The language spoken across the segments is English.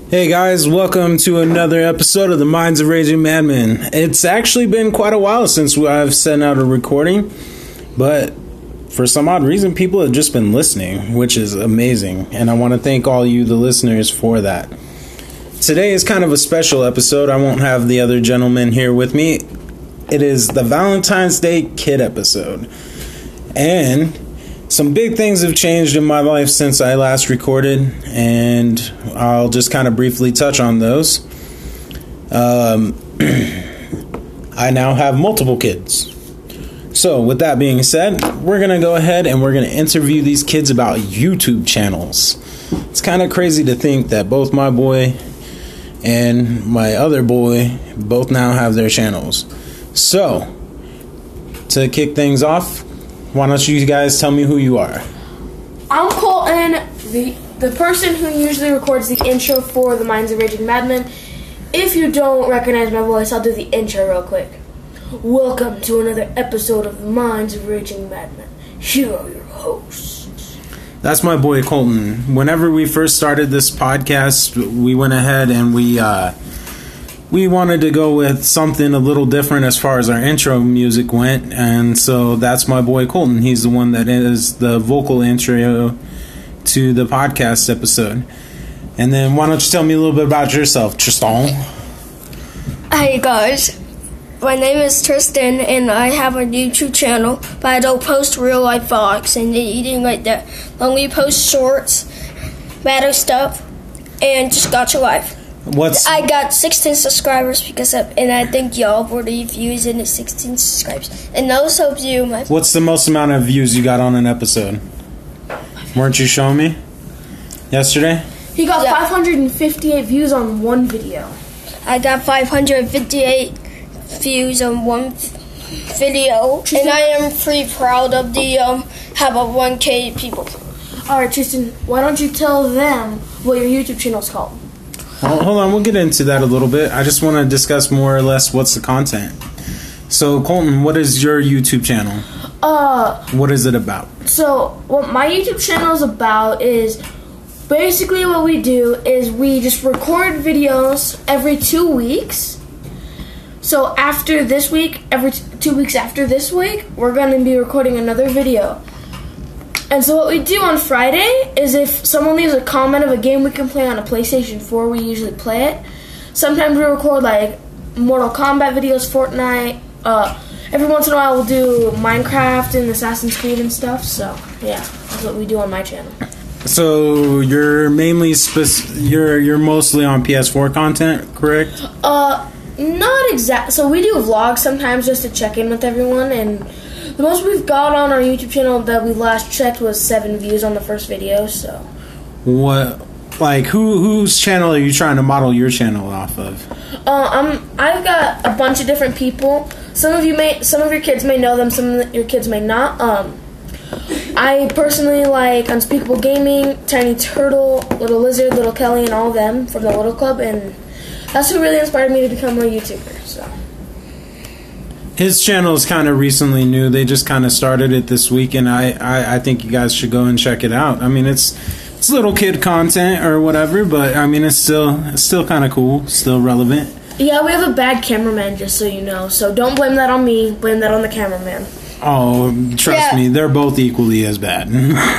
Hey guys, welcome to another episode of the Minds of Raging Madmen. It's actually been quite a while since I've sent out a recording, but for some odd reason people have just been listening, which is amazing, and I want to thank all you, the listeners, for that. Today is kind of a special episode. I won't have the other gentlemen here with me. It is the Valentine's Day Kid episode, and some big things have changed in my life since I last recorded, and I'll just kind of briefly touch on those. I now have multiple kids. So, with that being said, we're going to go ahead and we're going to interview these kids about YouTube channels. It's kind of crazy to think that both my boy and my other boy both now have their channels. So, to kick things off, why don't you guys tell me who you are? I'm Colton, the person who usually records the intro for the Minds of Raging Madmen. If you don't recognize my voice, I'll do the intro real quick. Welcome to another episode of the Minds of Raging Madmen. Here are your hosts. That's my boy Colton. Whenever we first started this podcast, we went ahead and we wanted to go with something a little different as far as our intro music went, and so that's my boy Colton. He's the one that is the vocal intro to the podcast episode. And then why don't you tell me a little bit about yourself, Tristan? Hey guys, my name is Tristan and I have a YouTube channel, but I don't post real life vlogs and anything like that. I only post shorts, matter stuff, and just Gotcha Life. I got 16 subscribers and I thank y'all for the views and the 16 subscribers. And also you, What's the most amount of views you got on an episode? Weren't you showing me yesterday? He got 558 views on one video. I got 558 views on one video, and I am pretty proud of the have a 1K people. Alright, Tristan, why don't you tell them what your YouTube channel is called? Hold on, we'll get into that a little bit. I just want to discuss more or less what's the content. So, Colton, what is your YouTube channel? What is it about? So, what my YouTube channel is about is basically what we do is we just record videos every 2 weeks. So, after this week, every 2 weeks after this week, we're going to be recording another video. And so what we do on Friday is if someone leaves a comment of a game we can play on a PlayStation 4, we usually play it. Sometimes we record like Mortal Kombat videos, Fortnite. Every once in a while we'll do Minecraft and Assassin's Creed and stuff. So yeah, that's what we do on my channel. So you're mainly you're mostly on PS4 content, correct? Not exact. So we do vlogs sometimes just to check in with everyone, and the most we've got on our YouTube channel that we last checked was 7 views on the first video. So, what, like, whose channel are you trying to model your channel off of? I've got a bunch of different people. Some of your kids may know them. Some of your kids may not. I personally like Unspeakable Gaming, Tiny Turtle, Little Lizard, Little Kelly, and all of them from the Little Club, and that's who really inspired me to become a YouTuber. So. His channel is kind of recently new. They just kind of started it this week, and I think you guys should go and check it out. I mean, it's little kid content or whatever, but I mean, it's still kind of cool, still relevant. Yeah, we have a bad cameraman, just so you know. So don't blame that on me. Blame that on the cameraman. Oh, trust me, they're both equally as bad.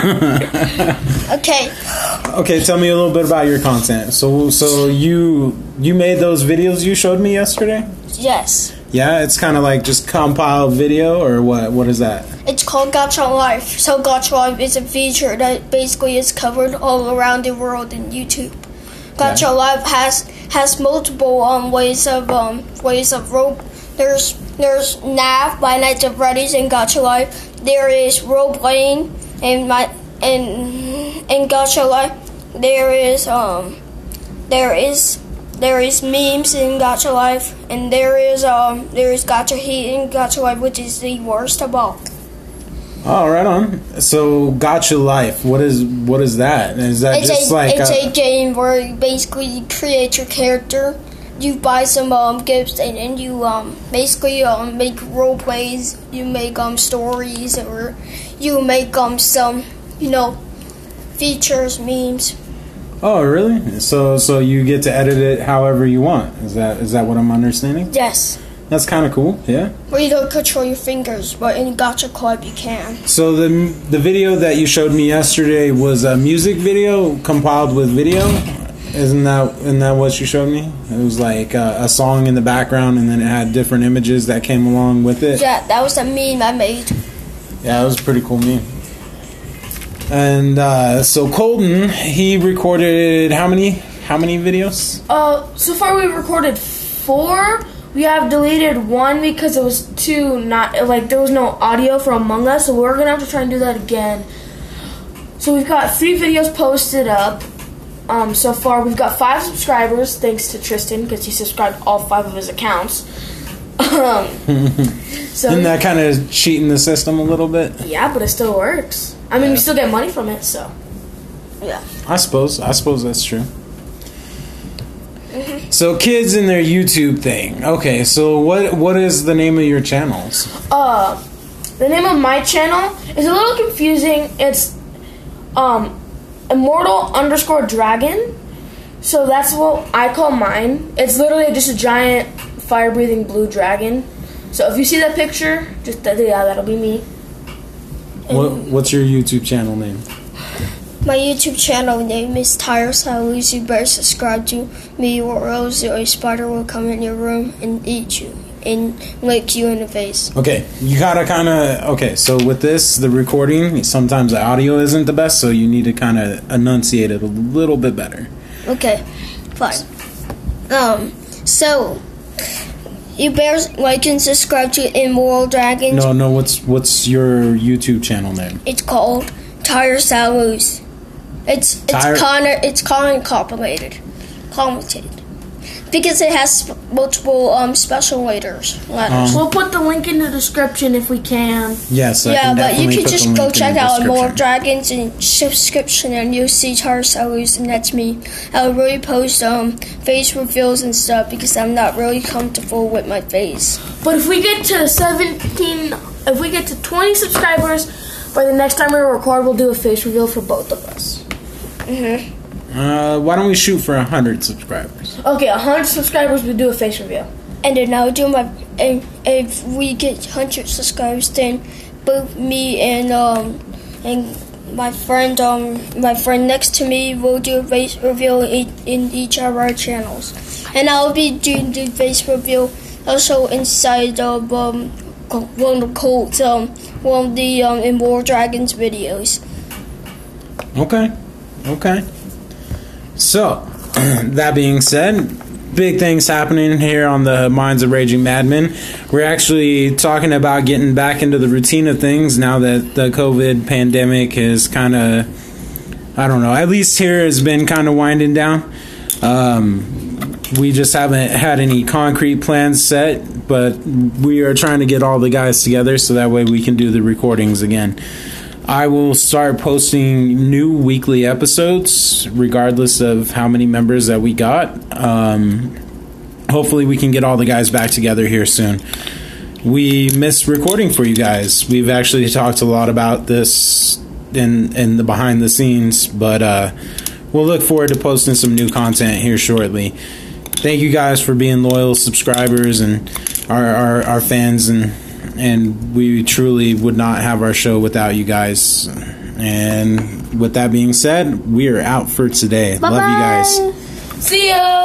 Okay, tell me a little bit about your content. So you made those videos you showed me yesterday? Yes. Yeah, it's kind of like just compiled video, or what? What is that? It's called Gotcha Life. So Gotcha Life is a feature that basically is covered all around the world in YouTube. Gotcha Life has multiple ways of rope. There's NAV by Nights of Freddy's and Gotcha Life. There is role playing in Gotcha Life. There is memes in Gotcha Life, and there is Gotcha Heat in Gotcha Life, which is the worst of all. Oh, right on. So, Gotcha Life, what is that? Is that it's a game where you basically create your character. You buy some gifts, and then you basically make role plays. You make stories, or you make some features, memes. Oh, really? So you get to edit it however you want. Is that what I'm understanding? Yes. That's kind of cool. Yeah. Where you don't control your fingers, but in Gacha Club you can. So the video that you showed me yesterday was a music video compiled with video. Isn't that what you showed me? It was like a song in the background, and then it had different images that came along with it. Yeah, that was a meme I made. Yeah, it was a pretty cool meme. And so Colton, he recorded how many videos? So far we've recorded 4. We have deleted 1 because it was there was no audio for Among Us, so we're gonna have to try and do that again. So we've got 3 videos posted up. So far we've got 5 subscribers, thanks to Tristan, because he subscribed all 5 of his accounts. So Isn't that kind of cheating the system a little bit? Yeah, but it still works. I mean, we still get money from it, so yeah. I suppose that's true. So kids and their YouTube thing. Okay, so what is the name of your channels? The name of my channel is a little confusing. It's Immortal_Dragon. So that's what I call mine. It's literally just a giant fire-breathing blue dragon. So if you see that picture, that'll be me. What's your YouTube channel name? My YouTube channel name is Tyre Salus. You better subscribe to me, or else a spider will come in your room and eat you and lick you in the face. Okay, you gotta kind of... Okay, so with this, the recording, sometimes the audio isn't the best, so you need to kind of enunciate it a little bit better. Okay, fine. So you better like and subscribe to Immortal Dragons. No, what's your YouTube channel name? It's called Tyre Salus. It's kind of complicated, because it has multiple special letters. We'll put the link in the description if we can. Yes, yeah, but you can just go check out Immortal Dragons and subscription, and you'll see Tyre Salus, and that's me. I'll really post face reveals and stuff because I'm not really comfortable with my face. But if we get to 20 subscribers by the next time we record, we'll do a face reveal for both of us. Why don't we shoot for 100 subscribers? Okay, 100 subscribers, we do a face reveal. And then I'll do if we get 100 subscribers, then both me and my friend next to me will do a face reveal in each of our channels. And I'll be doing the face reveal also inside of one of the Immortal Dragons videos. Okay. So, that being said, big things happening here on the Minds of Raging Madmen. We're actually talking about getting back into the routine of things now that the COVID pandemic is kind of, I don't know, at least here has been kind of winding down. We just haven't had any concrete plans set, but we are trying to get all the guys together so that way we can do the recordings again. I will start posting new weekly episodes regardless of how many members that we got. Hopefully we can get all the guys back together here soon. We missed recording for you guys. We've actually talked a lot about this in the behind the scenes, but we'll look forward to posting some new content here shortly. Thank you guys for being loyal subscribers and our fans, and we truly would not have our show without you guys. And with that being said, we are out for today. Bye-bye. Love you guys. See ya.